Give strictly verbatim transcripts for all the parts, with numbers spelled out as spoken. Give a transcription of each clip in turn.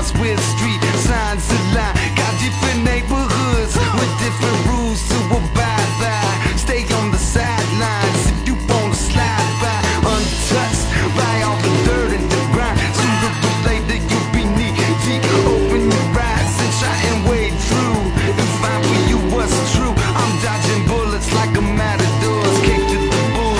cars with street signs align. Got different neighborhoods with different rules to abide by. Stay on the sidelines if you wanna slide by, untouched by all the dirt and the grind. Sooner or later you'll be knee deep. Open your eyes and try and wade through and find for you what's true. I'm dodging bullets like a matador's kick to the bull.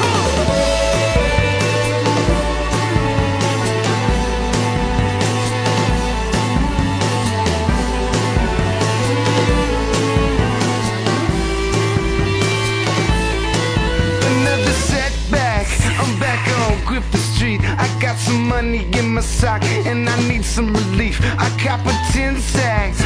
Another setback, I'm back on Griffith Street. I got some money in my sock and I need some relief. I cop a tin sack